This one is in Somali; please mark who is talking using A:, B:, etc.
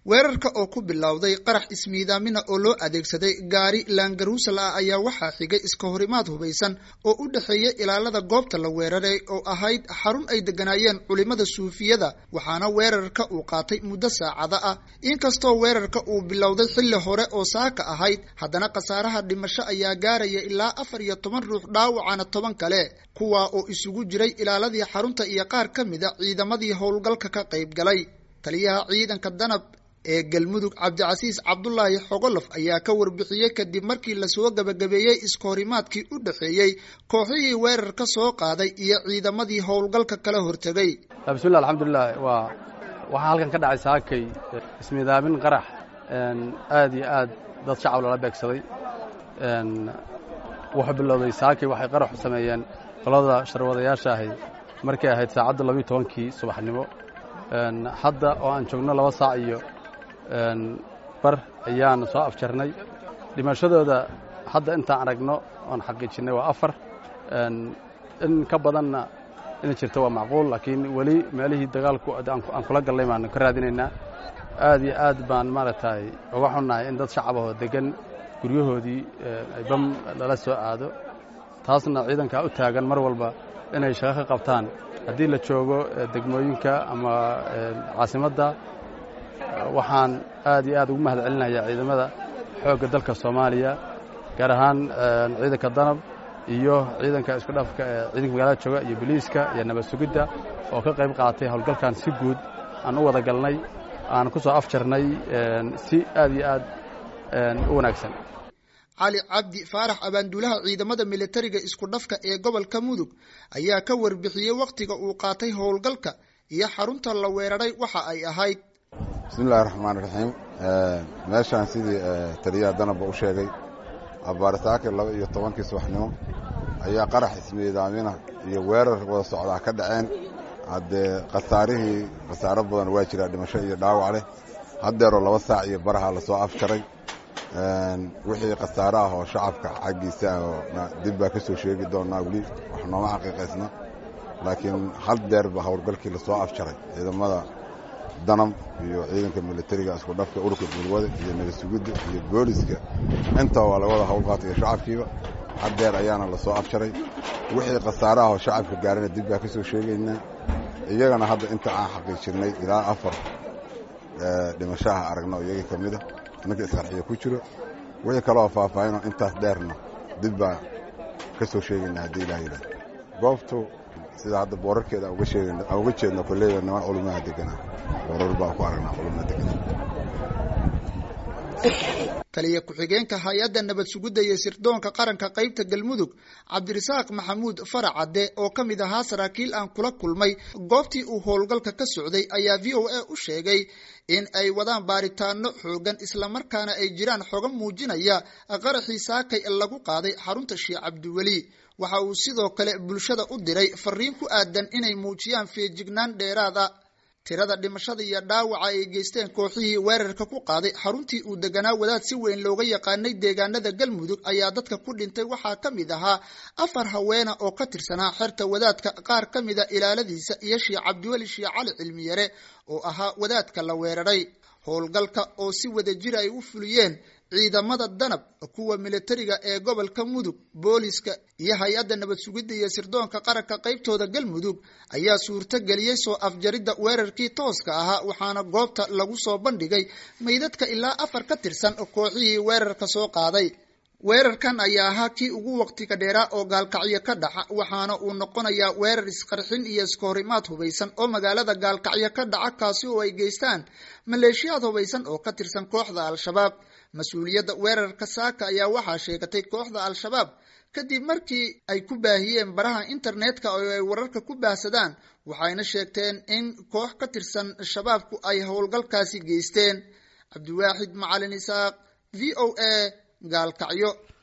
A: weerarka oo ku bilowday qarax ismiidaamina oo loo adeegsaday gaari laangaruusal ah ayaa waxaa xigay iska horimaad hubaysan oo u dhaxeeyay ilaalada goobta la weeraray oo ahayd xarun ay deganaayeen culimada suufiyada waxaana weerarka uu qaatay muddo saacada ah inkastoo weerarka uu bilowday xilli hore oo saaka ahayd haddana khasaaraha dhimasho ayaa gaaraya ilaa 14 ruux dhaawacana 10 kale kuwa oo isugu jiray ilaaladii xarunta iyo qaar ka mid ah ciidamadii howlgalka ka qayb galay taliyaha ciidanka danab ee galmudug Cabdicasiis Cabdullaahi Xogolof ayaa ka warbixiyay kadib markii la soo gabagabeeyay iskoorimaadkii u dhaxeeyay kooxihii weerarka soo qaaday iyo ciidamadii howlgalka kala hortagay.
B: Bismillah alxamdulillah waxa halkan ka dhacay saakay ismiidaamin qarax aad iyo aad dad shacab la beegsaday waxa bilowday saakay waxay qarax sameeyeen qolada sharwadayaasha ahayd markay ahayd saacada 12kii subaxnimo hadda oo aan joogno 2 saac iyo bar ayaan soo afjarnay dhimashadooda hadda inta aragno aan xaqiijinay waa 4 in ka badanna in jirto waa macquul laakiin wali meelihii dagaalku aan kula galnay maan ka raadinaynaa aad iyo aad baan maaragtay uga xunnahay in dad shacab ah degan guryahoodii ay bam lala soo aado taasna ciidanka u taagan mar walba inay shaqo ka qabtaan haddii la joogo degmooyinka ama caasimadda waxaan aad iyo aad ugu mahadcelinayaa ciidamada xoogga dalka Soomaaliya gaar ahaan ciidanka danab iyo ciidanka isku dhafka ciidanka magaalada jooga iyo booliiska iyo nabad sugidda oo ka qayb qaatay howlgalkan si guud aan u wada galnay aan ku soo afjarnay si aad iyo aad u wanaagsan.
A: Ali Abdi Faarax abaanduulaha ciidamada militariga isku dhafka ee gobolka Mudug ayaa ka warbixiyay waqtiga uu qaatay howlgalka iyo xarunta la weeraray waxa ay ahayd.
C: Bismillahir Rahmaanir Rahiim meeshaan sidii taliyaha danab u sheegay abaartaaka 12kii subaxnimo ayaa qarax ismiidaamina iyo weerar wada socda ka dhaceen khasaaro badan waa jira dhimasho iyo dhaawac leh haddeero 2 saac iyo baraha la soo afjaray wixii khasaaro ah oo shacabka xaqiisa dib baa ka soo sheegi doonaa wali wax nooma xaqiiqaysna laakiin hal deerba howlgalkii la soo afjaray ciidamada danab iyo ciidanka militariga isku dhafka ururka bulwada iyo nabad sugidda iyo booliska inta waa la wada howlqaatay shacabkiiba hal deer ayaana la soo afjaray wixii khasaaro ah oo shacabka gaarana dib baa ka soo sheegaynaa iyagana hadda inta aan xaqiijinay ilaa 4 dhimashaha aragno iyaga kamid ah ninka isqarxiyo ku jiro wixii kale oo faahfaahino intaas dheerna dib baa ka soo sheegaynaa haddii ilaahay yiraahdo goobtu sida hadda boorarkeeda uga jeedna kulleeyada niman culumaha deganaa boorar baa ku aragnaa culumaha deganaa
A: taliya ku-xigeenka hay'adda nabad sugidda iyo sirdoonka qaranka qaybta galmudug Cabdirasaaq Maxamuud Faracade oo ka mid ahaa saraakiil aan kula kulmay goobtii uu howlgalka ka socday ayaa VOA u sheegay in ay wadaan baaritaano xoogan isla markaana ay jiraan xogo muujinaya qaraxii saakay lagu qaaday xarunta Sheekh Cabdiwali waxa uu sidoo kale bulshada u diray fariin ku aadan inay muujiyaan feejignaan dheeraad ah tirada dhimashada iyo dhaawaca ay geysteen kooxihii weerarka ku qaaday xaruntii uu deganaa wadaad si weyn looga yaqaanay deegaanada galmudug ayaa dadka ku dhintay waxaa ka mid ahaa 4 haween oo ka tirsanaa xerta wadaadka qaar ka mid ah ilaaladiisa iyo Sheekh Cabdiwali Sheekh Cali Cilmiyare oo ahaa wadaadka la weeraray howlgalka oo si wada jir ay u fuliyeen ciidamada danab kuwa militariga ee gobolka Mudug booliska iyo hay'adda nabad sugidda iyo sirdoonka qaranka qaybtooda galmudug ayaa suurta galiyay soo afjaridda weerarkii tooska ahaa waxaana goobta lagu soo bandhigay meydadka ilaa 4 ka tirsan kooxihii weerarka soo qaaday weerarkan ayaa ahaa kii ugu waqtiga dheeraa oo gaalkacyo ka dhaca waxaana uu noqonayaa weerar isqarxin iyo iskoorimaad hubaysan oo magaalada gaalkacyo ka dhaca kaasi oo ay geystaan maleeshiyaad hubaysan oo ka tirsan kooxda al-shabaab mas'uuliyadda weerarka saaka ayaa waxaa sheegatay kooxda al-shabaab kadib markii ay ku baahiyeen baraha internetka oo ay wararka ku baahsadaan waxayna sheegteen in koox ka tirsan shabaabku ay howlgalkaasi geysteen Cabdiwaaxid Macalin Isaaq VOA gaalkacyo.